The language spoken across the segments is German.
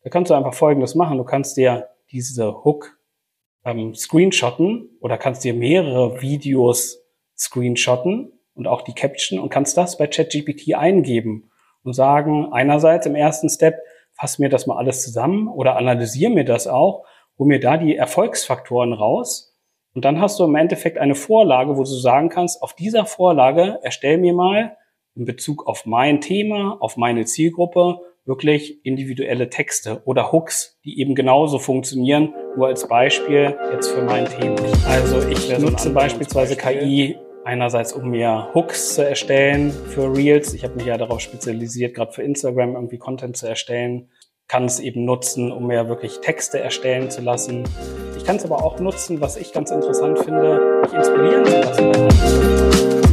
Da kannst du einfach Folgendes machen. Du kannst dir diese Hook screenshotten oder kannst dir mehrere Videos screenshotten und auch die Caption und kannst das bei ChatGPT eingeben und sagen, einerseits im ersten Step, fass mir das mal alles zusammen oder analysiere mir das auch, hol mir da die Erfolgsfaktoren raus und dann hast du im Endeffekt eine Vorlage, wo du sagen kannst, auf dieser Vorlage erstell mir mal in Bezug auf mein Thema, auf meine Zielgruppe wirklich individuelle Texte oder Hooks, die eben genauso funktionieren, nur als Beispiel jetzt für mein Thema. Also ich nutze beispielsweise KI einerseits, um mir Hooks zu erstellen für Reels. Ich habe mich ja darauf spezialisiert, gerade für Instagram irgendwie Content zu erstellen. Kann es eben nutzen, um mir wirklich Texte erstellen zu lassen. Ich kann es aber auch nutzen, was ich ganz interessant finde, mich inspirieren zu lassen.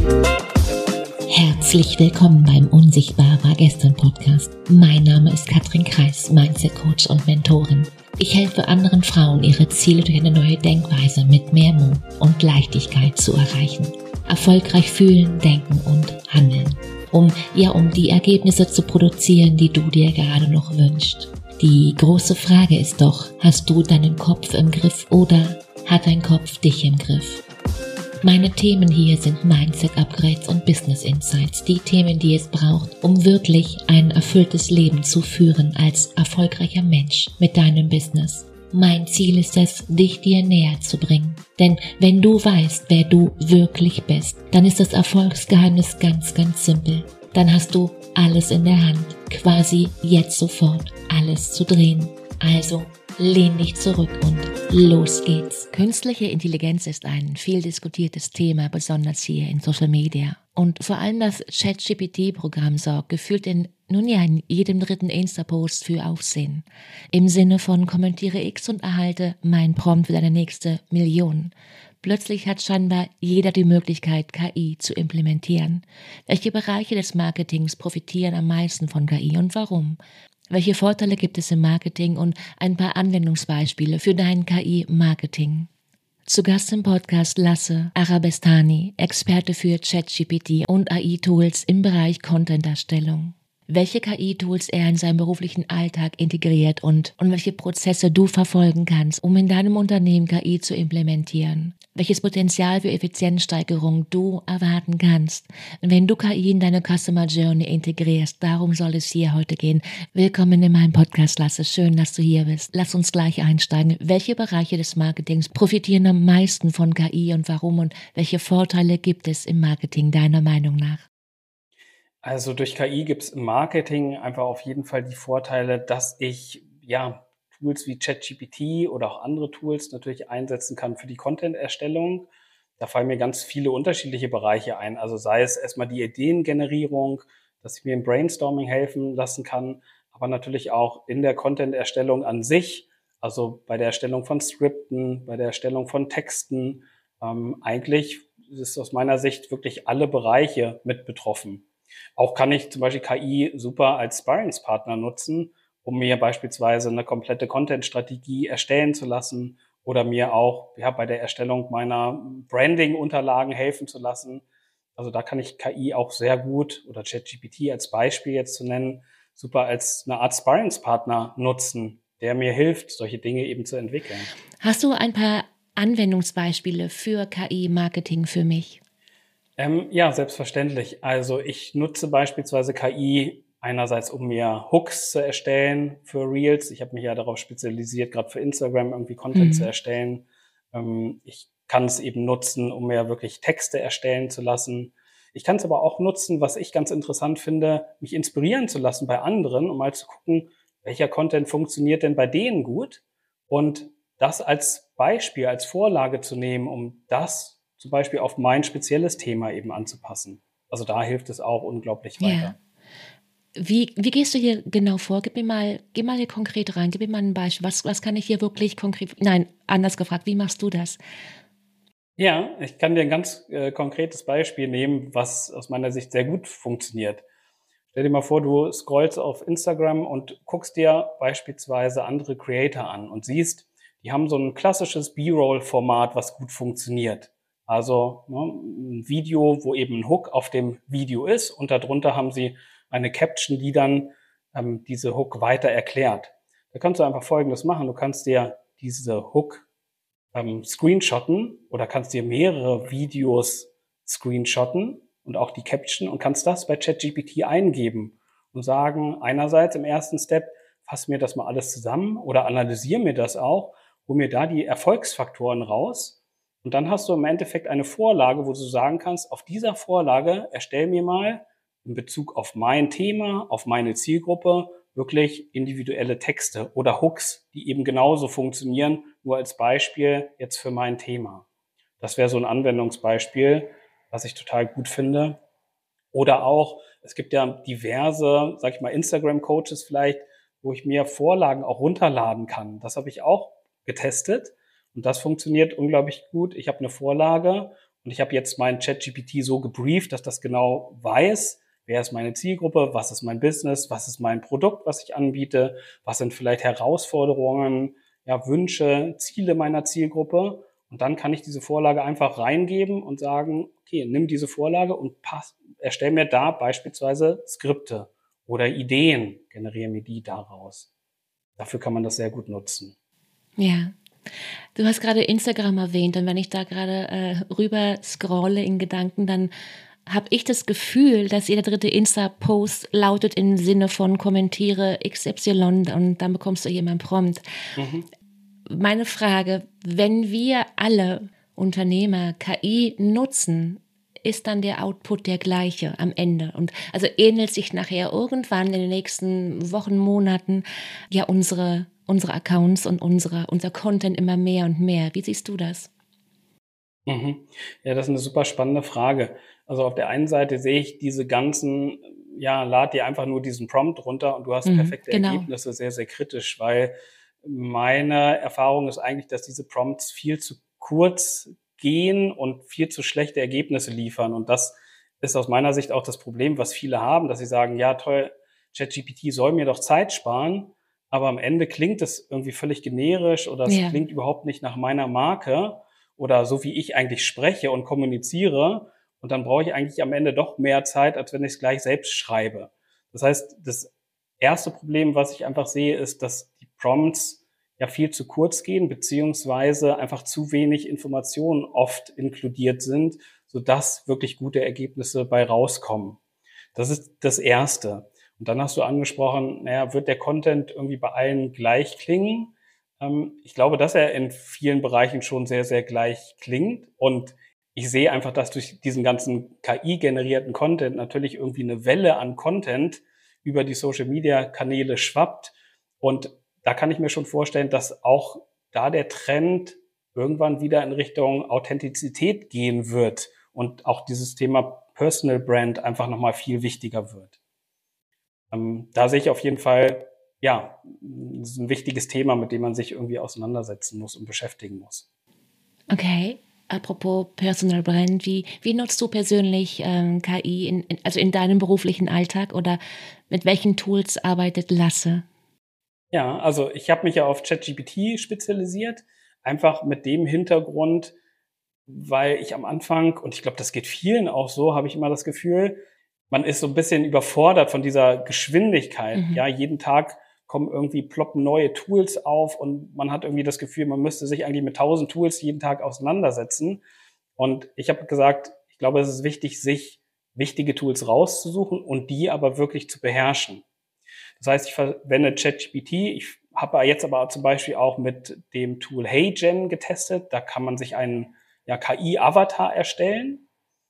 Herzlich willkommen beim Unsichtbar war gestern Podcast. Mein Name ist Katrin Kreis, Mindset Coach und Mentorin. Ich helfe anderen Frauen, ihre Ziele durch eine neue Denkweise mit mehr Mut und Leichtigkeit zu erreichen. Erfolgreich fühlen, denken und handeln. Um die Ergebnisse zu produzieren, die du dir gerade noch wünschst. Die große Frage ist doch, hast du deinen Kopf im Griff oder hat dein Kopf dich im Griff? Meine Themen hier sind Mindset-Upgrades und Business-Insights, die Themen, die es braucht, um wirklich ein erfülltes Leben zu führen als erfolgreicher Mensch mit deinem Business. Mein Ziel ist es, dich dir näher zu bringen. Denn wenn du weißt, wer du wirklich bist, dann ist das Erfolgsgeheimnis ganz, ganz simpel. Dann hast du alles in der Hand, quasi jetzt sofort alles zu drehen. Also lehn dich zurück und los geht's. Künstliche Intelligenz ist ein viel diskutiertes Thema, besonders hier in Social Media. Und vor allem das ChatGPT-Programm sorgt gefühlt in jedem dritten Insta-Post für Aufsehen. Im Sinne von kommentiere X und erhalte mein Prompt für deine nächste Million. Plötzlich hat scheinbar jeder die Möglichkeit, KI zu implementieren. Welche Bereiche des Marketings profitieren am meisten von KI und warum? Welche Vorteile gibt es im Marketing und ein paar Anwendungsbeispiele für dein KI-Marketing? Zu Gast im Podcast Lasse Arabestani, Experte für ChatGPT und AI-Tools im Bereich Content-Erstellung. Welche KI-Tools er in seinem beruflichen Alltag integriert und welche Prozesse du verfolgen kannst, um in deinem Unternehmen KI zu implementieren. Welches Potenzial für Effizienzsteigerung du erwarten kannst, wenn du KI in deine Customer Journey integrierst. Darum soll es hier heute gehen. Willkommen in meinem Podcast, Lasse. Schön, dass du hier bist. Lass uns gleich einsteigen. Welche Bereiche des Marketings profitieren am meisten von KI und warum und welche Vorteile gibt es im Marketing deiner Meinung nach? Also durch KI gibt es im Marketing einfach auf jeden Fall die Vorteile, dass ich Tools wie ChatGPT oder auch andere Tools natürlich einsetzen kann für die Content-Erstellung. Da fallen mir ganz viele unterschiedliche Bereiche ein. Also sei es erstmal die Ideengenerierung, dass ich mir im Brainstorming helfen lassen kann, aber natürlich auch in der Content-Erstellung an sich, also bei der Erstellung von Skripten, bei der Erstellung von Texten. Eigentlich ist aus meiner Sicht wirklich alle Bereiche mit betroffen. Auch kann ich zum Beispiel KI super als Sparringspartner nutzen, um mir beispielsweise eine komplette Content-Strategie erstellen zu lassen oder mir auch bei der Erstellung meiner Branding-Unterlagen helfen zu lassen. Also da kann ich KI auch sehr gut oder ChatGPT als Beispiel jetzt zu nennen, super als eine Art Sparringspartner nutzen, der mir hilft, solche Dinge eben zu entwickeln. Hast du ein paar Anwendungsbeispiele für KI-Marketing für mich? Ja, selbstverständlich. Also ich nutze beispielsweise KI einerseits, um mir Hooks zu erstellen für Reels. Ich habe mich ja darauf spezialisiert, gerade für Instagram irgendwie Content zu erstellen. Ich kann es eben nutzen, um mir wirklich Texte erstellen zu lassen. Ich kann es aber auch nutzen, was ich ganz interessant finde, mich inspirieren zu lassen bei anderen, um mal zu gucken, welcher Content funktioniert denn bei denen gut und das als Beispiel, als Vorlage zu nehmen, um das zum Beispiel auf mein spezielles Thema eben anzupassen. Also da hilft es auch unglaublich weiter. Wie gehst du hier genau vor? Geh mal hier konkret rein. Gib mir mal ein Beispiel. Was kann ich hier wirklich konkret, nein, anders gefragt, wie machst du das? Ja, ich kann dir ein ganz konkretes Beispiel nehmen, was aus meiner Sicht sehr gut funktioniert. Stell dir mal vor, du scrollst auf Instagram und guckst dir beispielsweise andere Creator an und siehst, die haben so ein klassisches B-Roll-Format, was gut funktioniert. Also ein Video, wo eben ein Hook auf dem Video ist und darunter haben sie eine Caption, die dann diese Hook weiter erklärt. Da kannst du einfach Folgendes machen. Du kannst dir diese Hook screenshotten oder kannst dir mehrere Videos screenshotten und auch die Caption und kannst das bei ChatGPT eingeben und sagen, einerseits im ersten Step, fass mir das mal alles zusammen oder analysier mir das auch, hol mir da die Erfolgsfaktoren raus und dann hast du im Endeffekt eine Vorlage, wo du sagen kannst, auf dieser Vorlage erstell mir mal in Bezug auf mein Thema, auf meine Zielgruppe wirklich individuelle Texte oder Hooks, die eben genauso funktionieren, nur als Beispiel jetzt für mein Thema. Das wäre so ein Anwendungsbeispiel, was ich total gut finde. Oder auch, es gibt ja diverse, sag ich mal, Instagram-Coaches vielleicht, wo ich mir Vorlagen auch runterladen kann. Das habe ich auch getestet und das funktioniert unglaublich gut. Ich habe eine Vorlage und ich habe jetzt mein ChatGPT so gebrieft, dass das genau weiß, wer ist meine Zielgruppe, was ist mein Business, was ist mein Produkt, was ich anbiete, was sind vielleicht Herausforderungen, ja, Wünsche, Ziele meiner Zielgruppe. Und dann kann ich diese Vorlage einfach reingeben und sagen, okay, nimm diese Vorlage und erstell mir da beispielsweise Skripte oder Ideen, generiere mir die daraus. Dafür kann man das sehr gut nutzen. Ja. Du hast gerade Instagram erwähnt und wenn ich da gerade rüber scrolle in Gedanken, dann habe ich das Gefühl, dass jeder dritte Insta-Post lautet im Sinne von kommentiere XY und dann bekommst du hier mal einen Prompt. Mhm. Meine Frage, wenn wir alle Unternehmer KI nutzen, ist dann der Output der gleiche am Ende? Und also ähnelt sich nachher irgendwann in den nächsten Wochen, Monaten ja unsere Accounts und unser Content immer mehr und mehr. Wie siehst du das? Mhm. Ja, das ist eine super spannende Frage. Also auf der einen Seite sehe ich diese ganzen, ja, lad dir einfach nur diesen Prompt runter und du hast perfekte Genau. Ergebnisse, sehr, sehr kritisch, weil meine Erfahrung ist eigentlich, dass diese Prompts viel zu kurz gehen und viel zu schlechte Ergebnisse liefern. Und das ist aus meiner Sicht auch das Problem, was viele haben, dass sie sagen, ja, toll, ChatGPT soll mir doch Zeit sparen, aber am Ende klingt es irgendwie völlig generisch oder es Ja. klingt überhaupt nicht nach meiner Marke oder so, wie ich eigentlich spreche und kommuniziere. Und dann brauche ich eigentlich am Ende doch mehr Zeit, als wenn ich es gleich selbst schreibe. Das heißt, das erste Problem, was ich einfach sehe, ist, dass die Prompts ja viel zu kurz gehen, beziehungsweise einfach zu wenig Informationen oft inkludiert sind, sodass wirklich gute Ergebnisse bei rauskommen. Das ist das Erste. Und dann hast du angesprochen, naja, wird der Content irgendwie bei allen gleich klingen? Ich glaube, dass er in vielen Bereichen schon sehr, sehr gleich klingt. Und ich sehe einfach, dass durch diesen ganzen KI-generierten Content natürlich irgendwie eine Welle an Content über die Social-Media-Kanäle schwappt. Und da kann ich mir schon vorstellen, dass auch da der Trend irgendwann wieder in Richtung Authentizität gehen wird und auch dieses Thema Personal Brand einfach nochmal viel wichtiger wird. Da sehe ich auf jeden Fall, ja, das ist ein wichtiges Thema, mit dem man sich irgendwie auseinandersetzen muss und beschäftigen muss. Okay. Apropos Personal Brand, wie nutzt du persönlich KI also in deinem beruflichen Alltag oder mit welchen Tools arbeitet Lasse? Ja, also ich habe mich ja auf ChatGPT spezialisiert, einfach mit dem Hintergrund, weil ich am Anfang, und ich glaube, das geht vielen auch so, habe ich immer das Gefühl, man ist so ein bisschen überfordert von dieser Geschwindigkeit. Mhm. Ja, jeden Tag ploppen neue Tools auf und man hat irgendwie das Gefühl, man müsste sich eigentlich mit 1000 Tools jeden Tag auseinandersetzen. Und ich habe gesagt, ich glaube, es ist wichtig, sich wichtige Tools rauszusuchen und die aber wirklich zu beherrschen. Das heißt, ich verwende ChatGPT. Ich habe jetzt aber zum Beispiel auch mit dem Tool HeyGen getestet. Da kann man sich einen KI-Avatar erstellen.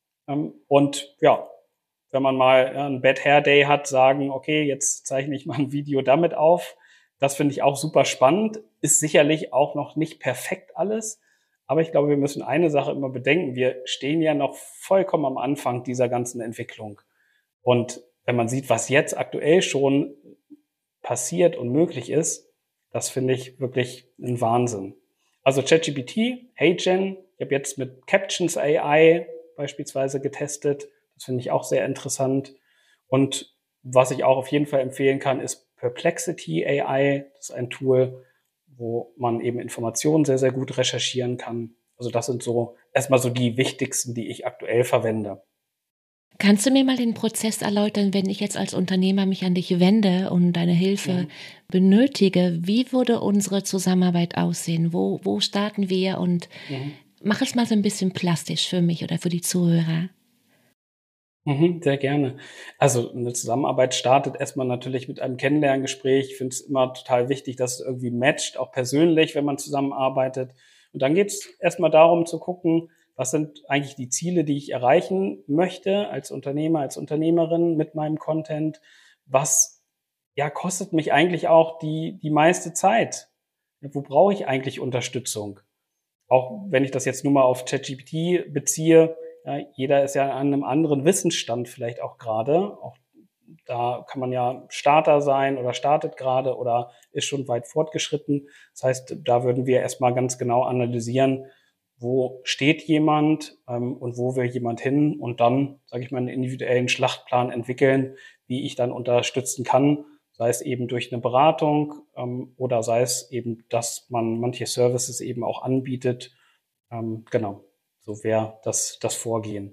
Und ja, wenn man mal einen Bad Hair Day hat, sagen, okay, jetzt zeichne ich mal ein Video damit auf. Das finde ich auch super spannend. Ist sicherlich auch noch nicht perfekt alles. Aber ich glaube, wir müssen eine Sache immer bedenken. Wir stehen ja noch vollkommen am Anfang dieser ganzen Entwicklung. Und wenn man sieht, was jetzt aktuell schon passiert und möglich ist, das finde ich wirklich ein Wahnsinn. Also ChatGPT, HeyGen, ich habe jetzt mit Captions AI beispielsweise getestet. Das finde ich auch sehr interessant. Und was ich auch auf jeden Fall empfehlen kann, ist Perplexity AI. Das ist ein Tool, wo man eben Informationen sehr, sehr gut recherchieren kann. Also das sind so erstmal so die wichtigsten, die ich aktuell verwende. Kannst du mir mal den Prozess erläutern, wenn ich jetzt als Unternehmer mich an dich wende und deine Hilfe benötige? Wie würde unsere Zusammenarbeit aussehen? Wo starten wir? Und Mhm. mach es mal so ein bisschen plastisch für mich oder für die Zuhörer. Sehr gerne. Also eine Zusammenarbeit startet erstmal natürlich mit einem Kennenlerngespräch. Ich finde es immer total wichtig, dass es irgendwie matcht, auch persönlich, wenn man zusammenarbeitet. Und dann geht es erstmal darum zu gucken, was sind eigentlich die Ziele, die ich erreichen möchte als Unternehmer, als Unternehmerin mit meinem Content? Was, ja, kostet mich eigentlich auch die meiste Zeit? Wo brauche ich eigentlich Unterstützung? Auch wenn ich das jetzt nur mal auf ChatGPT beziehe, ja, jeder ist ja an einem anderen Wissensstand vielleicht auch gerade. Auch da kann man ja Starter sein oder startet gerade oder ist schon weit fortgeschritten. Das heißt, da würden wir erstmal ganz genau analysieren, wo steht jemand und wo will jemand hin und dann, sage ich mal, einen individuellen Schlachtplan entwickeln, wie ich dann unterstützen kann, sei es eben durch eine Beratung oder sei es eben, dass man manche Services eben auch anbietet. Genau, so wäre das Vorgehen.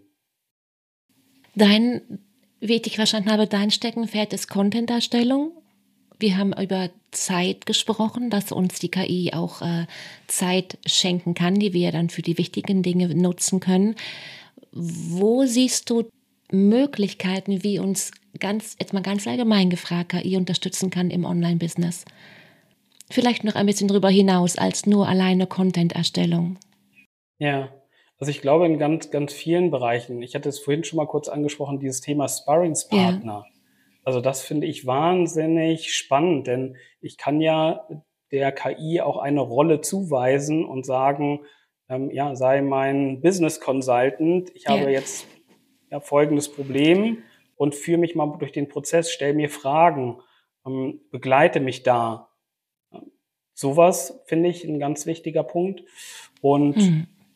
Wie ich dich verstanden habe, dein Steckenpferd ist Content-Erstellung. Wir haben über Zeit gesprochen, dass uns die KI auch Zeit schenken kann, die wir dann für die wichtigen Dinge nutzen können. Wo siehst du Möglichkeiten, wie uns jetzt mal ganz allgemein gefragt, KI unterstützen kann im Online-Business? Vielleicht noch ein bisschen drüber hinaus als nur alleine Content-Erstellung. Ja, also ich glaube in ganz, ganz vielen Bereichen. Ich hatte es vorhin schon mal kurz angesprochen, dieses Thema Ja, Sparringspartner. Also das finde ich wahnsinnig spannend, denn ich kann ja der KI auch eine Rolle zuweisen und sagen, ja, sei mein Business Consultant. Ich ja. habe jetzt ja folgendes Problem und führe mich mal durch den Prozess, stell mir Fragen, begleite mich da. Sowas finde ich ein ganz wichtiger Punkt. Und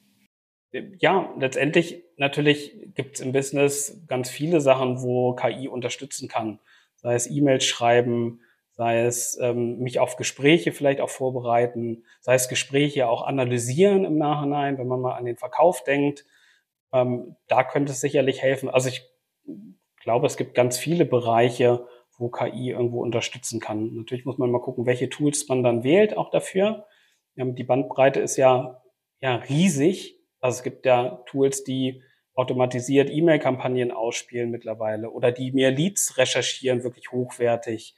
ja, letztendlich natürlich gibt es im Business ganz viele Sachen, wo KI unterstützen kann. Sei es E-Mails schreiben, sei es mich auf Gespräche vielleicht auch vorbereiten, sei es Gespräche auch analysieren im Nachhinein, wenn man mal an den Verkauf denkt. Da könnte es sicherlich helfen. Also ich glaube, es gibt ganz viele Bereiche, wo KI irgendwo unterstützen kann. Natürlich muss man mal gucken, welche Tools man dann wählt auch dafür. Die Bandbreite ist ja riesig. Also es gibt ja Tools, die automatisiert E-Mail-Kampagnen ausspielen mittlerweile oder die mir Leads recherchieren, wirklich hochwertig,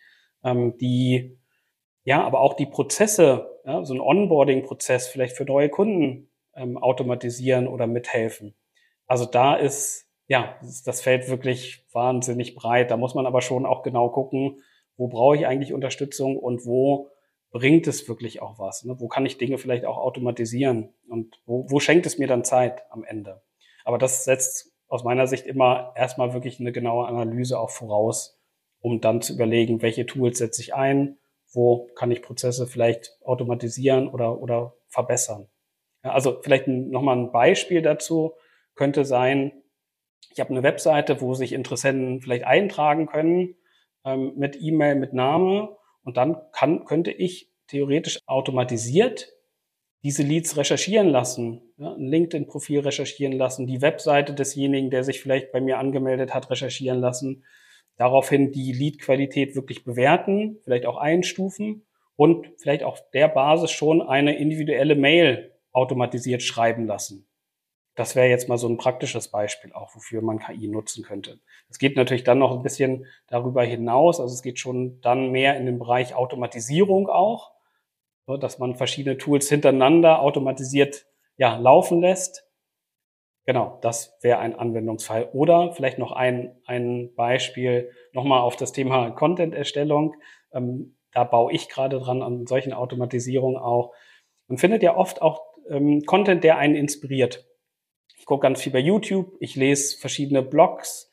die ja, aber auch die Prozesse, ja, so ein Onboarding-Prozess vielleicht für neue Kunden automatisieren oder mithelfen. Also da ist, ja, das Feld wirklich wahnsinnig breit. Da muss man aber schon auch genau gucken, wo brauche ich eigentlich Unterstützung und wo bringt es wirklich auch was? Ne? Wo kann ich Dinge vielleicht auch automatisieren und wo schenkt es mir dann Zeit am Ende? Aber das setzt aus meiner Sicht immer erstmal wirklich eine genaue Analyse auch voraus, um dann zu überlegen, welche Tools setze ich ein, wo kann ich Prozesse vielleicht automatisieren oder verbessern. Ja, also vielleicht nochmal ein Beispiel dazu könnte sein, ich habe eine Webseite, wo sich Interessenten vielleicht eintragen können mit E-Mail, mit Name und dann könnte ich theoretisch automatisiert diese Leads recherchieren lassen, ja, ein LinkedIn-Profil recherchieren lassen, die Webseite desjenigen, der sich vielleicht bei mir angemeldet hat, recherchieren lassen, daraufhin die Lead-Qualität wirklich bewerten, vielleicht auch einstufen und vielleicht auf der Basis schon eine individuelle Mail automatisiert schreiben lassen. Das wäre jetzt mal so ein praktisches Beispiel auch, wofür man KI nutzen könnte. Es geht natürlich dann noch ein bisschen darüber hinaus. Also es geht schon dann mehr in den Bereich Automatisierung auch, so, dass man verschiedene Tools hintereinander automatisiert ja, laufen lässt. Genau, das wäre ein Anwendungsfall. Oder vielleicht noch ein Beispiel nochmal auf das Thema Content-Erstellung. Da baue ich gerade dran an solchen Automatisierungen auch. Man findet ja oft auch Content, der einen inspiriert. Ich gucke ganz viel bei YouTube, ich lese verschiedene Blogs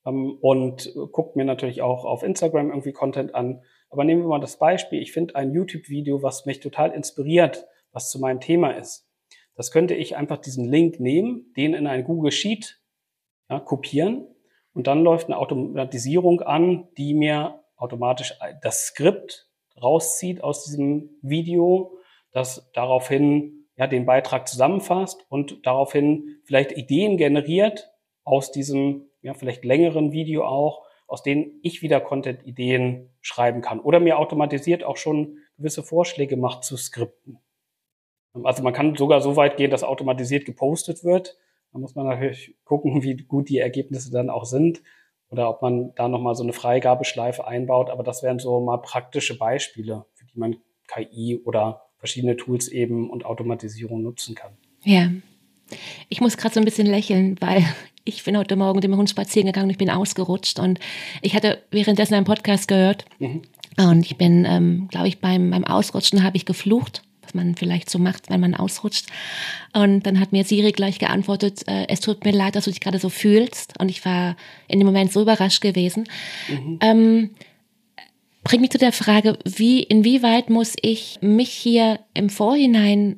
und gucke mir natürlich auch auf Instagram irgendwie Content an. Aber nehmen wir mal das Beispiel, ich finde ein YouTube-Video, was mich total inspiriert, was zu meinem Thema ist. Das könnte ich einfach diesen Link nehmen, den in ein Google Sheet ja, kopieren und dann läuft eine Automatisierung an, die mir automatisch das Skript rauszieht aus diesem Video, das daraufhin ja den Beitrag zusammenfasst und daraufhin vielleicht Ideen generiert aus diesem ja, vielleicht längeren Video auch, aus denen ich wieder Content-Ideen schreiben kann oder mir automatisiert auch schon gewisse Vorschläge macht zu Skripten. Also man kann sogar so weit gehen, dass automatisiert gepostet wird. Da muss man natürlich gucken, wie gut die Ergebnisse dann auch sind oder ob man da nochmal so eine Freigabeschleife einbaut. Aber das wären so mal praktische Beispiele, für die man KI oder verschiedene Tools eben und Automatisierung nutzen kann. Ja, ich muss gerade so ein bisschen lächeln, weil ich bin heute Morgen mit dem Hund spazieren gegangen und ich bin ausgerutscht und ich hatte währenddessen einen Podcast gehört und ich bin, glaube ich, beim Ausrutschen habe ich geflucht, was man vielleicht so macht, wenn man ausrutscht. Und dann hat mir Siri gleich geantwortet, es tut mir leid, dass du dich gerade so fühlst. Und ich war in dem Moment so überrascht gewesen. Bringt mich zu der Frage, inwieweit muss ich mich hier im Vorhinein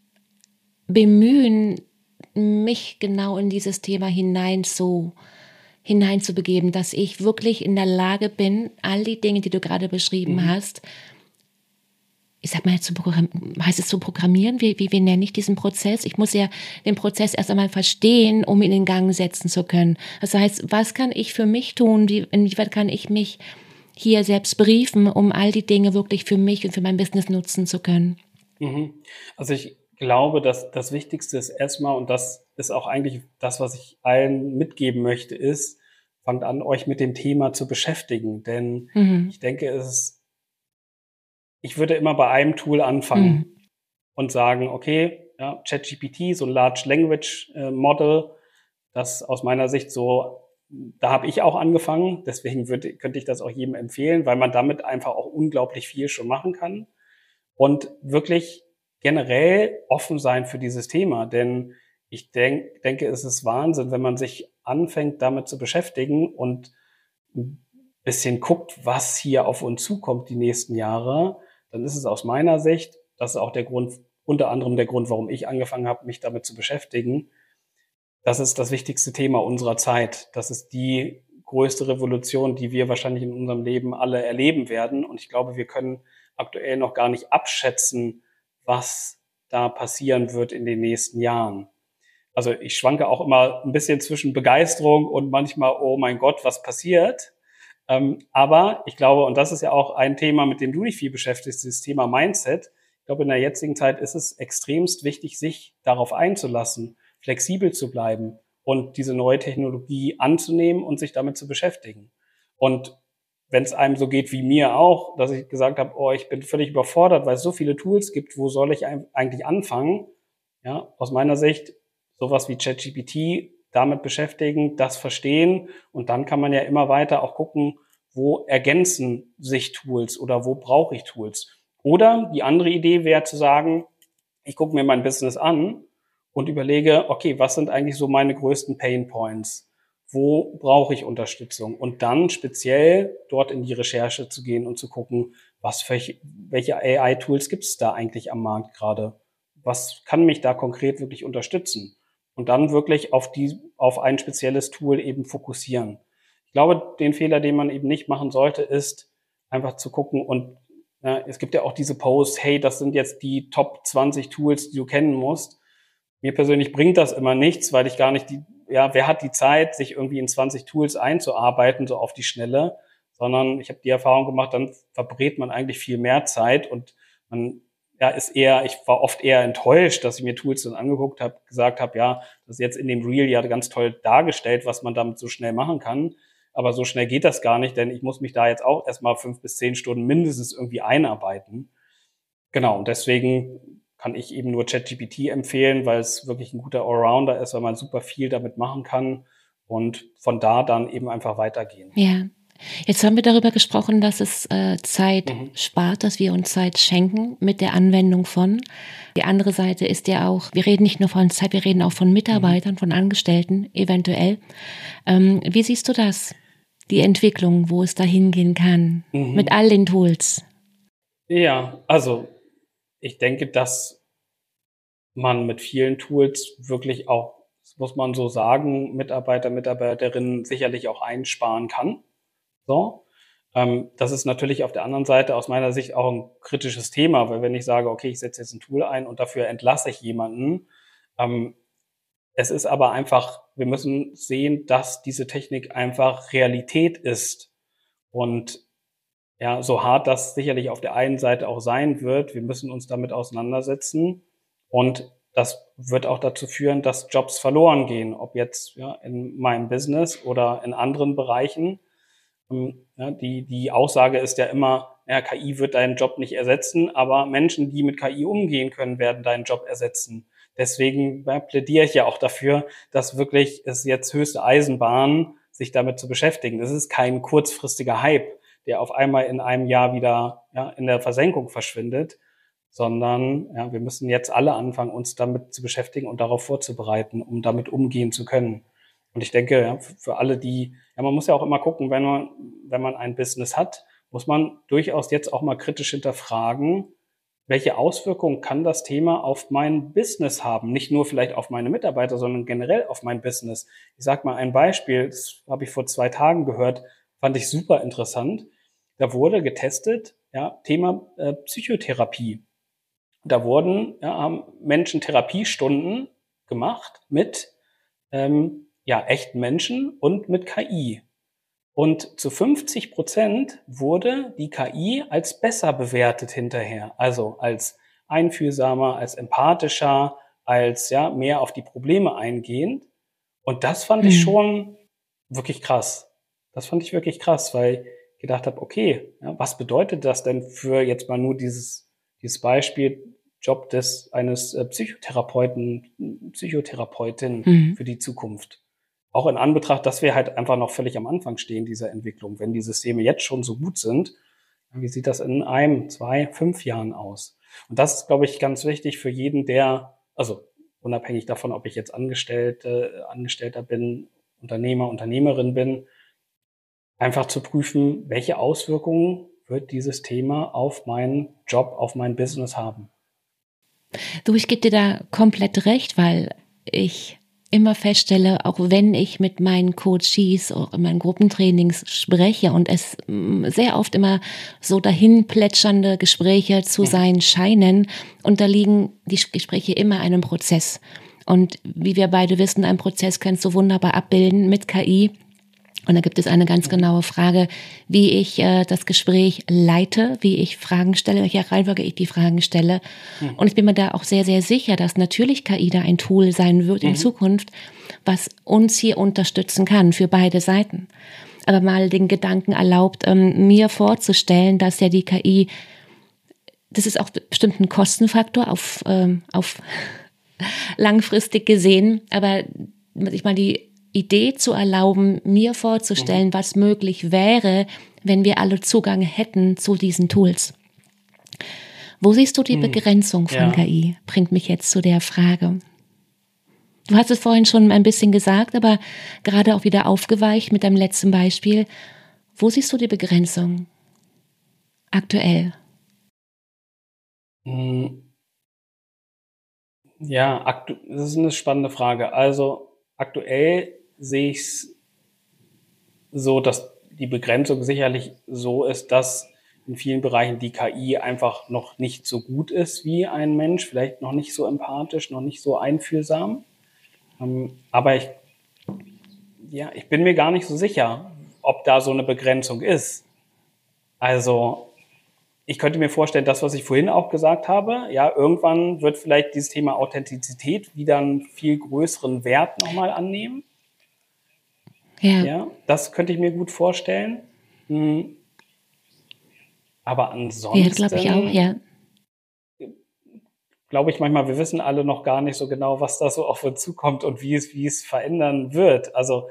bemühen, mich genau in dieses Thema hineinzubegeben, dass ich wirklich in der Lage bin, all die Dinge, die du gerade beschrieben hast, ich sag mal, heißt es zu programmieren? Wie nenne ich diesen Prozess? Ich muss ja den Prozess erst einmal verstehen, um ihn in Gang setzen zu können. Das heißt, was kann ich für mich tun? Inwieweit kann ich mich hier selbst briefen, um all die Dinge wirklich für mich und für mein Business nutzen zu können? Also ich glaube, dass das Wichtigste ist erstmal, und das ist auch eigentlich das, was ich allen mitgeben möchte, ist, fangt an, euch mit dem Thema zu beschäftigen. Denn ich denke, ich würde immer bei einem Tool anfangen und sagen, okay, ja, ChatGPT, so ein Large Language Model, das aus meiner Sicht so, da habe ich auch angefangen, deswegen könnte ich das auch jedem empfehlen, weil man damit einfach auch unglaublich viel schon machen kann und wirklich generell offen sein für dieses Thema, denn ich denke, es ist Wahnsinn, wenn man sich anfängt, damit zu beschäftigen und ein bisschen guckt, was hier auf uns zukommt die nächsten Jahre, dann ist es aus meiner Sicht, das ist auch der Grund, unter anderem der Grund, warum ich angefangen habe, mich damit zu beschäftigen. Das ist das wichtigste Thema unserer Zeit. Das ist die größte Revolution, die wir wahrscheinlich in unserem Leben alle erleben werden. Und ich glaube, wir können aktuell noch gar nicht abschätzen, was da passieren wird in den nächsten Jahren. Also ich schwanke auch immer ein bisschen zwischen Begeisterung und manchmal, oh mein Gott, was passiert? Aber ich glaube, und das ist ja auch ein Thema, mit dem du dich viel beschäftigst, das Thema Mindset. Ich glaube, in der jetzigen Zeit ist es extremst wichtig, sich darauf einzulassen, flexibel zu bleiben und diese neue Technologie anzunehmen und sich damit zu beschäftigen. Und wenn es einem so geht wie mir auch, dass ich gesagt habe, oh, ich bin völlig überfordert, weil es so viele Tools gibt, wo soll ich eigentlich anfangen? Ja, aus meiner Sicht sowas wie ChatGPT, damit beschäftigen, das verstehen und dann kann man ja immer weiter auch gucken, wo ergänzen sich Tools oder wo brauche ich Tools. Oder die andere Idee wäre zu sagen, ich gucke mir mein Business an und überlege, okay, was sind eigentlich so meine größten Pain Points? Wo brauche ich Unterstützung? Und dann speziell dort in die Recherche zu gehen und zu gucken, welche AI-Tools gibt es da eigentlich am Markt gerade? Was kann mich da konkret wirklich unterstützen? Und dann wirklich auf ein spezielles Tool eben fokussieren. Ich glaube, den Fehler, den man eben nicht machen sollte, ist einfach zu gucken und es gibt ja auch diese Posts, hey, das sind jetzt die Top 20 Tools, die du kennen musst. Mir persönlich bringt das immer nichts, weil ich gar nicht wer hat die Zeit, sich irgendwie in 20 Tools einzuarbeiten, so auf die Schnelle, sondern ich habe die Erfahrung gemacht, dann verbrät man eigentlich viel mehr Zeit und man ich war oft eher enttäuscht, dass ich mir Tools dann angeguckt habe, gesagt habe, ja, das ist jetzt in dem Reel ja ganz toll dargestellt, was man damit so schnell machen kann. Aber so schnell geht das gar nicht, denn ich muss mich da jetzt auch erstmal 5 bis 10 Stunden mindestens irgendwie einarbeiten. Genau, und deswegen kann ich eben nur ChatGPT empfehlen, weil es wirklich ein guter Allrounder ist, weil man super viel damit machen kann und von da dann eben einfach weitergehen. Ja. Jetzt haben wir darüber gesprochen, dass es Zeit spart, dass wir uns Zeit schenken mit der Anwendung von. Die andere Seite ist ja auch, wir reden nicht nur von Zeit, wir reden auch von Mitarbeitern, von Angestellten eventuell. Wie siehst du das? Die Entwicklung, wo es da hingehen kann, mit all den Tools? Ja, also ich denke, dass man mit vielen Tools wirklich auch, das muss man so sagen, Mitarbeiter, Mitarbeiterinnen sicherlich auch einsparen kann. So. Das ist natürlich auf der anderen Seite aus meiner Sicht auch ein kritisches Thema, weil wenn ich sage, okay, ich setze jetzt ein Tool ein und dafür entlasse ich jemanden, Es ist aber einfach, wir müssen sehen, dass diese Technik einfach Realität ist. Und ja, so hart das sicherlich auf der einen Seite auch sein wird, wir müssen uns damit auseinandersetzen. Und das wird auch dazu führen, dass Jobs verloren gehen, ob jetzt ja in meinem Business oder in anderen Bereichen. Ja, die Aussage ist ja immer, ja, KI wird deinen Job nicht ersetzen, aber Menschen, die mit KI umgehen können, werden deinen Job ersetzen. Deswegen plädiere ich ja auch dafür, dass wirklich es jetzt höchste Eisenbahn, sich damit zu beschäftigen. Das ist kein kurzfristiger Hype, der auf einmal in einem Jahr wieder in der Versenkung verschwindet, sondern wir müssen jetzt alle anfangen, uns damit zu beschäftigen und darauf vorzubereiten, um damit umgehen zu können. Und ich denke, für alle, man muss ja auch immer gucken, wenn man ein Business hat, muss man durchaus jetzt auch mal kritisch hinterfragen, welche Auswirkungen kann das Thema auf mein Business haben? Nicht nur vielleicht auf meine Mitarbeiter, sondern generell auf mein Business. Ich sage mal ein Beispiel, das habe ich vor 2 Tagen gehört, fand ich super interessant. Da wurde getestet, Thema Psychotherapie. Da haben Menschen Therapiestunden gemacht mit echten Menschen und mit KI. Und zu 50% wurde die KI als besser bewertet hinterher. Also als einfühlsamer, als empathischer, als mehr auf die Probleme eingehend. Und das fand ich schon wirklich krass. Das fand ich wirklich krass, weil ich gedacht habe, okay, was bedeutet das denn für jetzt mal nur dieses Beispiel Job eines Psychotherapeutin für die Zukunft? Auch in Anbetracht, dass wir halt einfach noch völlig am Anfang stehen dieser Entwicklung. Wenn die Systeme jetzt schon so gut sind, wie sieht das in 1, 2, 5 Jahren aus? Und das ist, glaube ich, ganz wichtig für jeden, also unabhängig davon, ob ich jetzt Angestellter bin, Unternehmer, Unternehmerin bin, einfach zu prüfen, welche Auswirkungen wird dieses Thema auf meinen Job, auf mein Business haben. Du, ich gebe dir da komplett recht, weil ich immer feststelle, auch wenn ich mit meinen Coaches, auch in meinen Gruppentrainings spreche und es sehr oft immer so dahin plätschernde Gespräche zu sein scheinen, unterliegen die Gespräche immer einem Prozess. Und wie wir beide wissen, ein Prozess kannst du wunderbar abbilden mit KI. Und da gibt es eine ganz genaue Frage, wie ich das Gespräch leite, wie ich Fragen stelle, welcher Reihenfolge ich die Fragen stelle. Und ich bin mir da auch sehr, sehr sicher, dass natürlich KI da ein Tool sein wird in Zukunft, was uns hier unterstützen kann für beide Seiten. Aber mal den Gedanken erlaubt, mir vorzustellen, dass ja die KI, das ist auch bestimmt ein Kostenfaktor auf langfristig gesehen, aber ich meine, die Idee zu erlauben, mir vorzustellen, was möglich wäre, wenn wir alle Zugang hätten zu diesen Tools. Wo siehst du die Begrenzung von KI? Bringt mich jetzt zu der Frage. Du hast es vorhin schon ein bisschen gesagt, aber gerade auch wieder aufgeweicht mit deinem letzten Beispiel. Wo siehst du die Begrenzung aktuell? Ja, das ist eine spannende Frage. Also aktuell sehe ich es so, dass die Begrenzung sicherlich so ist, dass in vielen Bereichen die KI einfach noch nicht so gut ist wie ein Mensch, vielleicht noch nicht so empathisch, noch nicht so einfühlsam. Aber ich bin mir gar nicht so sicher, ob da so eine Begrenzung ist. Also ich könnte mir vorstellen, das, was ich vorhin auch gesagt habe, irgendwann wird vielleicht dieses Thema Authentizität wieder einen viel größeren Wert nochmal annehmen. Ja, das könnte ich mir gut vorstellen. Aber ansonsten, glaube ich auch, ja. Glaube ich manchmal, wir wissen alle noch gar nicht so genau, was da so auf uns zukommt und wie es verändern wird. Also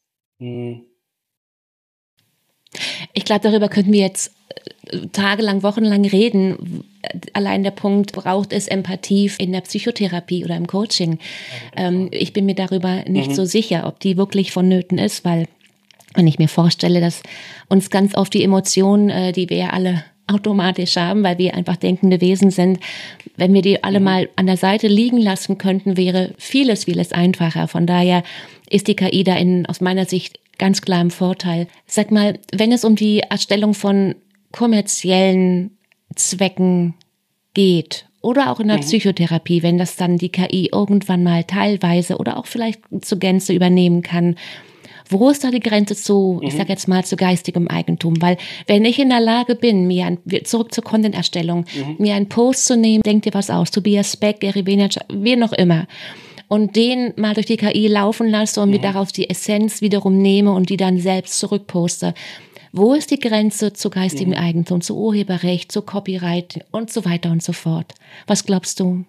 ich glaube, darüber könnten wir jetzt tagelang, wochenlang reden. Allein der Punkt, braucht es Empathie in der Psychotherapie oder im Coaching? Ich bin mir darüber nicht so sicher, ob die wirklich vonnöten ist, weil wenn ich mir vorstelle, dass uns ganz oft die Emotionen, die wir ja alle automatisch haben, weil wir einfach denkende Wesen sind, wenn wir die alle mal an der Seite liegen lassen könnten, wäre vieles, vieles einfacher. Von daher ist die KI da aus meiner Sicht ganz klar im Vorteil. Sag mal, wenn es um die Erstellung von kommerziellen Zwecken geht oder auch in der Psychotherapie, wenn das dann die KI irgendwann mal teilweise oder auch vielleicht zur Gänze übernehmen kann. Wo ist da die Grenze zu, ich sag jetzt mal, zu geistigem Eigentum? Weil wenn ich in der Lage bin, zurück zur Content-Erstellung, mir einen Post zu nehmen, denk dir was aus, Tobias Beck, Gary Vaynerchuk, wer noch immer, und den mal durch die KI laufen lasse und mir daraus die Essenz wiederum nehme und die dann selbst zurückposte. Wo ist die Grenze zu geistigem Eigentum, zu Urheberrecht, zu Copyright und so weiter und so fort? Was glaubst du?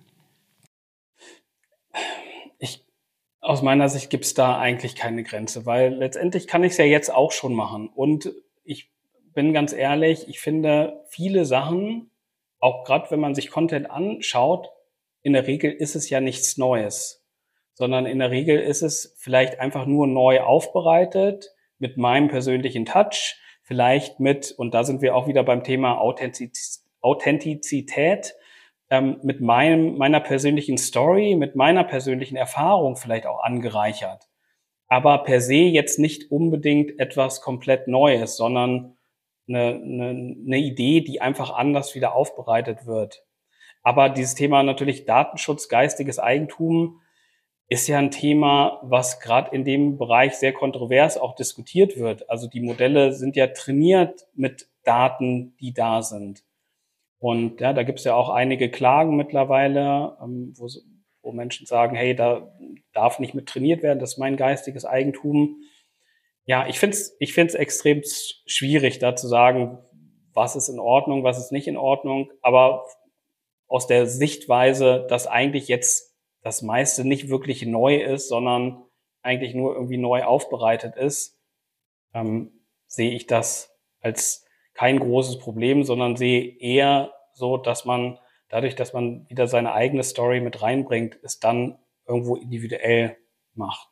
Aus meiner Sicht gibt es da eigentlich keine Grenze, weil letztendlich kann ich es ja jetzt auch schon machen. Und ich bin ganz ehrlich, ich finde viele Sachen, auch gerade wenn man sich Content anschaut, in der Regel ist es ja nichts Neues, sondern in der Regel ist es vielleicht einfach nur neu aufbereitet mit meinem persönlichen Touch, vielleicht und da sind wir auch wieder beim Thema Authentizität, mit meiner persönlichen Story, mit meiner persönlichen Erfahrung vielleicht auch angereichert. Aber per se jetzt nicht unbedingt etwas komplett Neues, sondern eine Idee, die einfach anders wieder aufbereitet wird. Aber dieses Thema natürlich Datenschutz, geistiges Eigentum ist ja ein Thema, was gerade in dem Bereich sehr kontrovers auch diskutiert wird. Also die Modelle sind ja trainiert mit Daten, die da sind. Und ja, da gibt es ja auch einige Klagen mittlerweile, wo Menschen sagen, hey, da darf nicht mit trainiert werden, das ist mein geistiges Eigentum. Ja, ich find's extrem schwierig, da zu sagen, was ist in Ordnung, was ist nicht in Ordnung. Aber aus der Sichtweise, dass eigentlich jetzt das meiste nicht wirklich neu ist, sondern eigentlich nur irgendwie neu aufbereitet ist, sehe ich das als kein großes Problem, sondern sehe eher so, dass man dadurch, dass man wieder seine eigene Story mit reinbringt, es dann irgendwo individuell macht.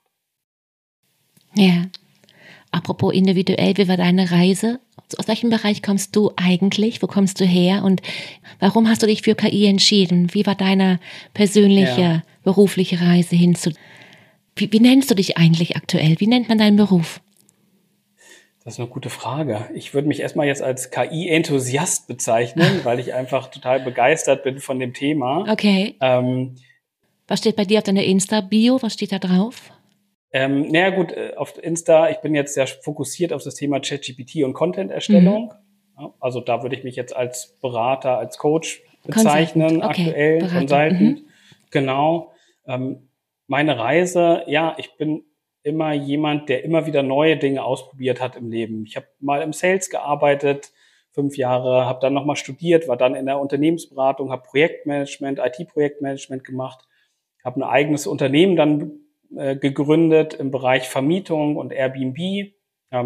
Ja. Apropos individuell, wie war deine Reise? Aus welchem Bereich kommst du eigentlich? Wo kommst du her? Und warum hast du dich für KI entschieden? Wie war deine persönliche, berufliche Reise wie nennst du dich eigentlich aktuell? Wie nennt man deinen Beruf? Das ist eine gute Frage. Ich würde mich erstmal jetzt als KI-Enthusiast bezeichnen, weil ich einfach total begeistert bin von dem Thema. Okay. Was steht bei dir auf deiner Insta-Bio? Was steht da drauf? Naja gut, auf Insta, ich bin jetzt sehr fokussiert auf das Thema ChatGPT und Content-Erstellung. Ja, also da würde ich mich jetzt als Berater, als Coach bezeichnen, aktuell, Berater. Consultant. Genau. Meine Reise, ja, ich bin immer jemand, der immer wieder neue Dinge ausprobiert hat im Leben. Ich habe mal im Sales gearbeitet, 5 Jahre, habe dann nochmal studiert, war dann in der Unternehmensberatung, habe Projektmanagement, IT-Projektmanagement gemacht, habe ein eigenes Unternehmen dann gegründet im Bereich Vermietung und Airbnb,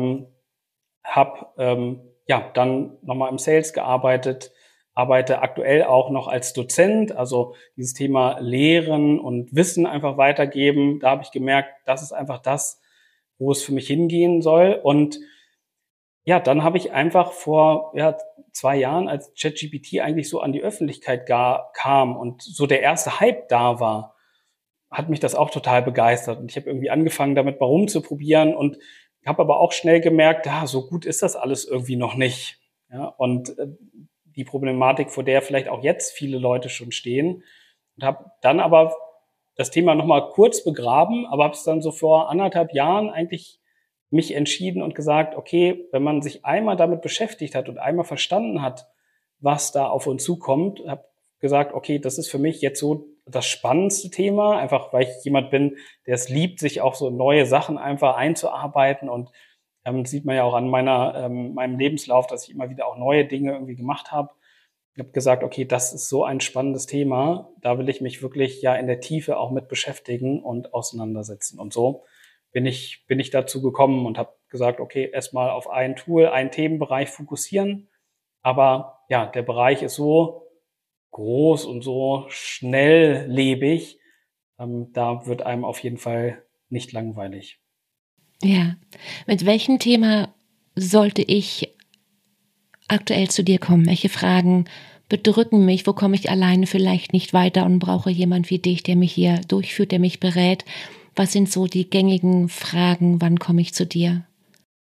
habe dann nochmal im Sales gearbeitet, arbeite aktuell auch noch als Dozent, also dieses Thema Lehren und Wissen einfach weitergeben. Da habe ich gemerkt, das ist einfach das, wo es für mich hingehen soll. Und ja, dann habe ich einfach vor 2 Jahren, als ChatGPT eigentlich so an die Öffentlichkeit kam und so der erste Hype da war, hat mich das auch total begeistert. Und ich habe irgendwie angefangen, damit mal rumzuprobieren und habe aber auch schnell gemerkt, ja, so gut ist das alles irgendwie noch nicht. Ja, und die Problematik, vor der vielleicht auch jetzt viele Leute schon stehen. Und habe dann aber das Thema nochmal kurz begraben, aber habe es dann so vor 1,5 Jahren eigentlich mich entschieden und gesagt, okay, wenn man sich einmal damit beschäftigt hat und einmal verstanden hat, was da auf uns zukommt, habe gesagt, okay, das ist für mich jetzt so das spannendste Thema, einfach weil ich jemand bin, der es liebt, sich auch so neue Sachen einfach einzuarbeiten und sieht man ja auch an meinem Lebenslauf, dass ich immer wieder auch neue Dinge irgendwie gemacht habe. Ich habe gesagt, okay, das ist so ein spannendes Thema, da will ich mich wirklich ja in der Tiefe auch mit beschäftigen und auseinandersetzen. Und so bin ich dazu gekommen und habe gesagt, okay, erstmal auf ein Tool, einen Themenbereich fokussieren. Aber ja, der Bereich ist so groß und so schnelllebig, da wird einem auf jeden Fall nicht langweilig. Ja, mit welchem Thema sollte ich aktuell zu dir kommen? Welche Fragen bedrücken mich? Wo komme ich alleine vielleicht nicht weiter und brauche jemand wie dich, der mich hier durchführt, der mich berät? Was sind so die gängigen Fragen? Wann komme ich zu dir?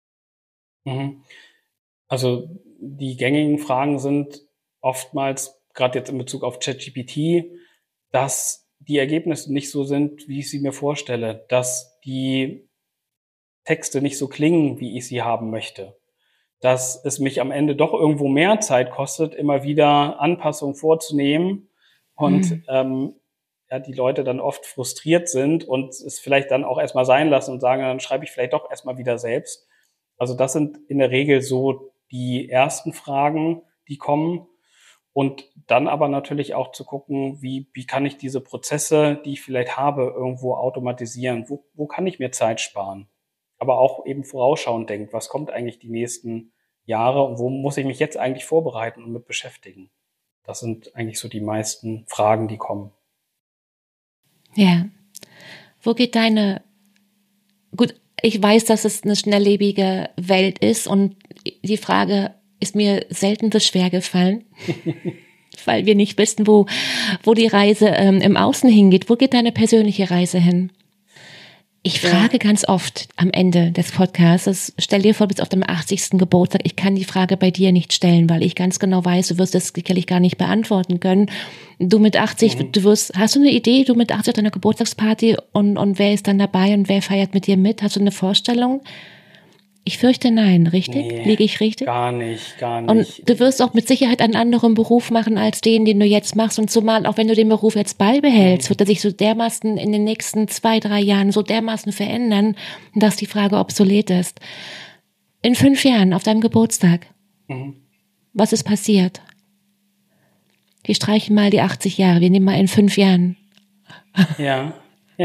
Also die gängigen Fragen sind oftmals gerade jetzt in Bezug auf ChatGPT, dass die Ergebnisse nicht so sind, wie ich sie mir vorstelle, dass die Texte nicht so klingen, wie ich sie haben möchte, dass es mich am Ende doch irgendwo mehr Zeit kostet, immer wieder Anpassungen vorzunehmen und ja, die Leute dann oft frustriert sind und es vielleicht dann auch erstmal sein lassen und sagen, dann schreibe ich vielleicht doch erstmal wieder selbst. Also das sind in der Regel so die ersten Fragen, die kommen. Und dann aber natürlich auch zu gucken, wie kann ich diese Prozesse, die ich vielleicht habe, irgendwo automatisieren? Wo kann ich mir Zeit sparen? Aber auch eben vorausschauend denkt, was kommt eigentlich die nächsten Jahre und wo muss ich mich jetzt eigentlich vorbereiten und mit beschäftigen? Das sind eigentlich so die meisten Fragen, die kommen. Ja. Wo geht gut, ich weiß, dass es eine schnelllebige Welt ist und die Frage ist mir selten so schwer gefallen, weil wir nicht wissen, wo die Reise im Außen hingeht. Wo geht deine persönliche Reise hin? Ich frage ganz oft am Ende des Podcasts, stell dir vor, du bist auf deinem 80. Geburtstag, ich kann die Frage bei dir nicht stellen, weil ich ganz genau weiß, du wirst es sicherlich gar nicht beantworten können. Du mit 80, hast du eine Idee, du mit 80 auf deiner Geburtstagsparty und wer ist dann dabei und wer feiert mit dir mit? Hast du eine Vorstellung? Ich fürchte nein, richtig? Nee, liege ich richtig? Gar nicht. Und du wirst auch mit Sicherheit einen anderen Beruf machen als den du jetzt machst. Und zumal, auch wenn du den Beruf jetzt beibehältst, wird er sich so dermaßen in den nächsten 2-3 Jahren so dermaßen verändern, dass die Frage obsolet ist. In 5 Jahren, auf deinem Geburtstag, was ist passiert? Wir streichen mal die 80 Jahre, wir nehmen mal in 5 Jahren. Ja.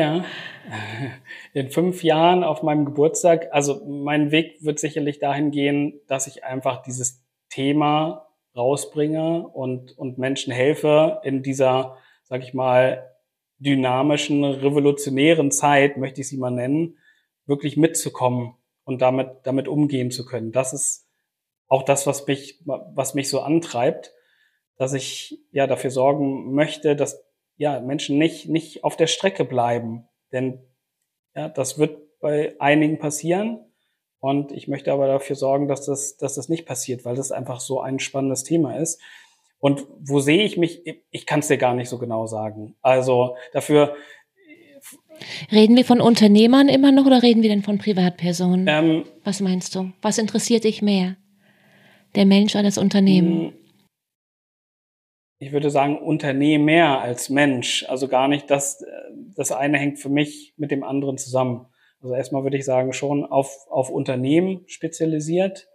In 5 Jahren auf meinem Geburtstag, also mein Weg wird sicherlich dahin gehen, dass ich einfach dieses Thema rausbringe und Menschen helfe in dieser, sag ich mal, dynamischen, revolutionären Zeit, möchte ich sie mal nennen, wirklich mitzukommen und damit umgehen zu können. Das ist auch das, was mich so antreibt, dass ich ja dafür sorgen möchte, dass ja Menschen nicht auf der Strecke bleiben, denn ja, das wird bei einigen passieren und ich möchte aber dafür sorgen, dass das nicht passiert, weil das einfach so ein spannendes Thema ist. Und wo sehe ich mich? Ich kann es dir gar nicht so genau sagen. Also dafür. Reden wir von Unternehmern immer noch oder reden wir denn von Privatpersonen? Was meinst du? Was interessiert dich mehr? Der Mensch oder das Unternehmen? Ich würde sagen, Unternehmer als Mensch. Also gar nicht, das eine hängt für mich mit dem anderen zusammen. Also erstmal würde ich sagen, schon auf Unternehmen spezialisiert.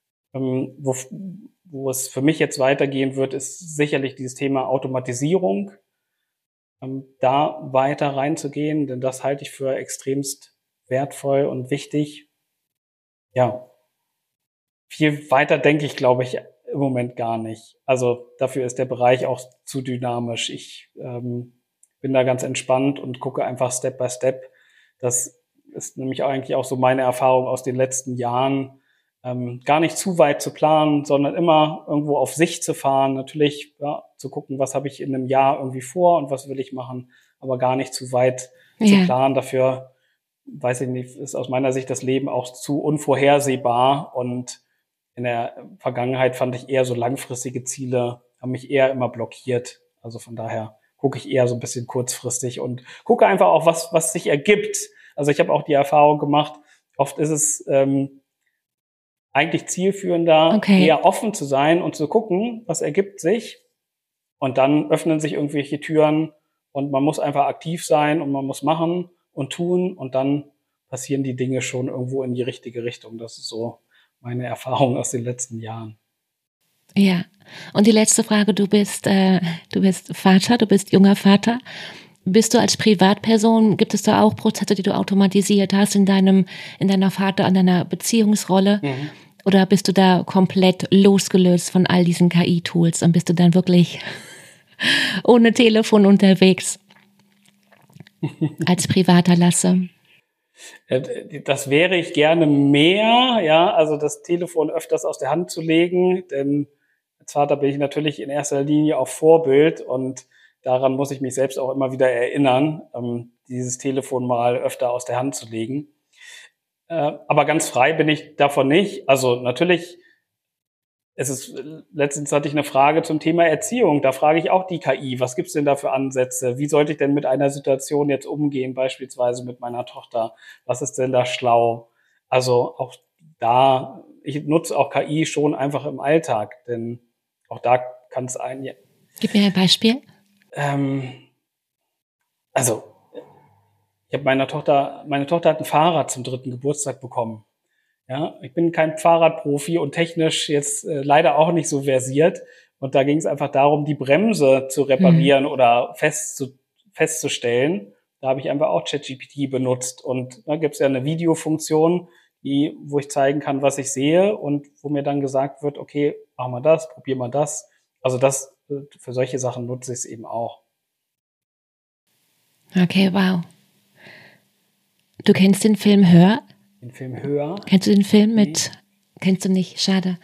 Wo es für mich jetzt weitergehen wird, ist sicherlich dieses Thema Automatisierung. Da weiter reinzugehen, denn das halte ich für extremst wertvoll und wichtig. Ja, viel weiter denke ich, glaube ich, im Moment gar nicht. Also dafür ist der Bereich auch zu dynamisch. Ich bin da ganz entspannt und gucke einfach Step by Step. Das ist nämlich eigentlich auch so meine Erfahrung aus den letzten Jahren. Gar nicht zu weit zu planen, sondern immer irgendwo auf Sicht zu fahren. Natürlich zu gucken, was habe ich in einem Jahr irgendwie vor und was will ich machen, aber gar nicht zu weit zu planen. Dafür, weiß ich nicht, ist aus meiner Sicht das Leben auch zu unvorhersehbar und in der Vergangenheit fand ich eher so langfristige Ziele, haben mich eher immer blockiert. Also von daher gucke ich eher so ein bisschen kurzfristig und gucke einfach auch, was sich ergibt. Also ich habe auch die Erfahrung gemacht, oft ist es eigentlich zielführender, eher offen zu sein und zu gucken, was ergibt sich. Und dann öffnen sich irgendwelche Türen und man muss einfach aktiv sein und man muss machen und tun und dann passieren die Dinge schon irgendwo in die richtige Richtung. Das ist so meine Erfahrung aus den letzten Jahren. Ja, und die letzte Frage, du bist Vater, du bist junger Vater. Bist du als Privatperson, gibt es da auch Prozesse, die du automatisiert hast in deiner Vater, an deiner Beziehungsrolle? Oder bist du da komplett losgelöst von all diesen KI-Tools und bist du dann wirklich ohne Telefon unterwegs als privater Lasse? Das wäre ich gerne mehr, ja, also das Telefon öfters aus der Hand zu legen, denn als Vater bin ich natürlich in erster Linie auch Vorbild und daran muss ich mich selbst auch immer wieder erinnern, dieses Telefon mal öfter aus der Hand zu legen. Aber ganz frei bin ich davon nicht. Also natürlich Letztens hatte ich eine Frage zum Thema Erziehung. Da frage ich auch die KI, was gibt's denn da für Ansätze? Wie sollte ich denn mit einer Situation jetzt umgehen, beispielsweise mit meiner Tochter? Was ist denn da schlau? Also auch da, ich nutze auch KI schon einfach im Alltag, denn auch da kann es Gib mir ein Beispiel. Also, ich habe meine Tochter hat ein Fahrrad zum 3. Geburtstag bekommen. Ja, ich bin kein Fahrradprofi und technisch jetzt leider auch nicht so versiert. Und da ging es einfach darum, die Bremse zu reparieren oder festzustellen. Da habe ich einfach auch ChatGPT benutzt. Und da gibt es ja eine Videofunktion, wo ich zeigen kann, was ich sehe und wo mir dann gesagt wird, okay, mach mal das, probier mal das. Also für solche Sachen nutze ich es eben auch. Okay, wow. Du kennst den Film Hör? Den Film Hör? Kennst du den Film mit? Nee. Kennst du nicht? Schade.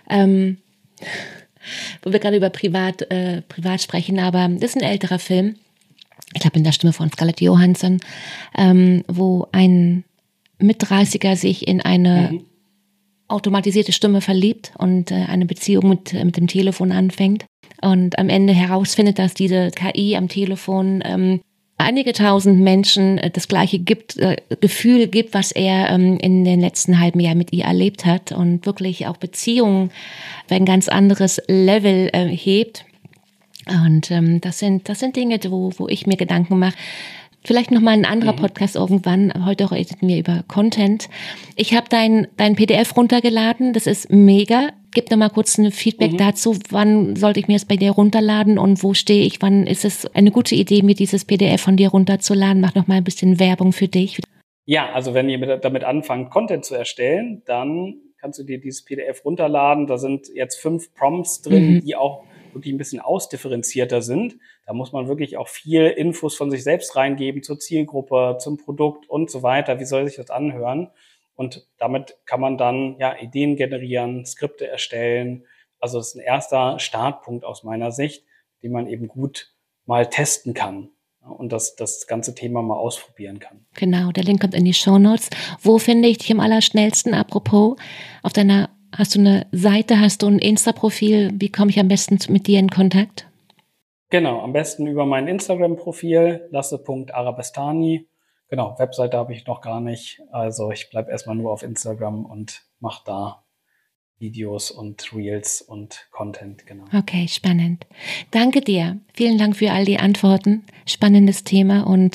Wo wir gerade über privat sprechen, aber das ist ein älterer Film. Ich glaube in der Stimme von Scarlett Johansson, wo ein Mit-30er sich in eine automatisierte Stimme verliebt und eine Beziehung mit dem Telefon anfängt und am Ende herausfindet, dass diese KI am Telefon einige tausend Menschen das gleiche Gefühl gibt, was er in den letzten halben Jahren mit ihr erlebt hat und wirklich auch Beziehungen auf ein ganz anderes Level hebt. Und das sind Dinge, wo ich mir Gedanken mache. Vielleicht nochmal ein anderer Podcast irgendwann. Heute reden wir über Content. Ich habe dein PDF runtergeladen. Das ist mega. Gib noch mal kurz ein Feedback dazu. Wann sollte ich mir das bei dir runterladen und wo stehe ich? Wann ist es eine gute Idee, mir dieses PDF von dir runterzuladen? Mach noch mal ein bisschen Werbung für dich. Ja, also wenn ihr damit anfangt, Content zu erstellen, dann kannst du dir dieses PDF runterladen. Da sind jetzt 5 Prompts drin, die auch wirklich ein bisschen ausdifferenzierter sind. Da muss man wirklich auch viel Infos von sich selbst reingeben zur Zielgruppe, zum Produkt und so weiter. Wie soll sich das anhören? Und damit kann man dann Ideen generieren, Skripte erstellen. Also das ist ein erster Startpunkt aus meiner Sicht, den man eben gut mal testen kann und das ganze Thema mal ausprobieren kann. Genau, der Link kommt in die Shownotes. Wo finde ich dich am allerschnellsten? Apropos, hast du eine Seite, hast du ein Insta-Profil? Wie komme ich am besten mit dir in Kontakt? Genau, am besten über mein Instagram-Profil, lasse.arabestani. Genau, Webseite habe ich noch gar nicht. Also ich bleibe erstmal nur auf Instagram und mache da Videos und Reels und Content, genau. Okay, spannend. Danke dir. Vielen Dank für all die Antworten. Spannendes Thema und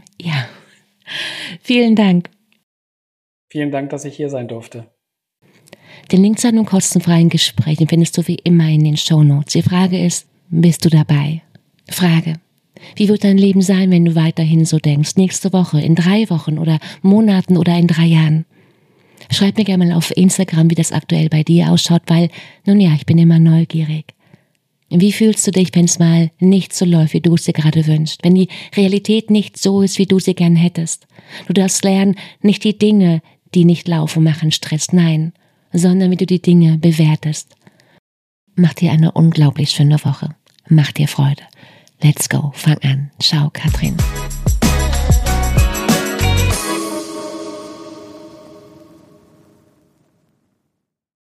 vielen Dank. Vielen Dank, dass ich hier sein durfte. Den Link zu einem kostenfreien Gespräch findest du wie immer in den Shownotes. Die Frage ist, bist du dabei? Frage: Wie wird dein Leben sein, wenn du weiterhin so denkst? Nächste Woche, in 3 Wochen oder Monaten oder in 3 Jahren? Schreib mir gerne mal auf Instagram, wie das aktuell bei dir ausschaut, weil, ich bin immer neugierig. Wie fühlst du dich, wenn es mal nicht so läuft, wie du es dir gerade wünschst? Wenn die Realität nicht so ist, wie du sie gern hättest? Du darfst lernen, nicht die Dinge, die nicht laufen, machen Stress, nein, sondern wie du die Dinge bewertest. Mach dir eine unglaublich schöne Woche. Mach dir Freude. Let's go. Fang an. Ciao, Katrin.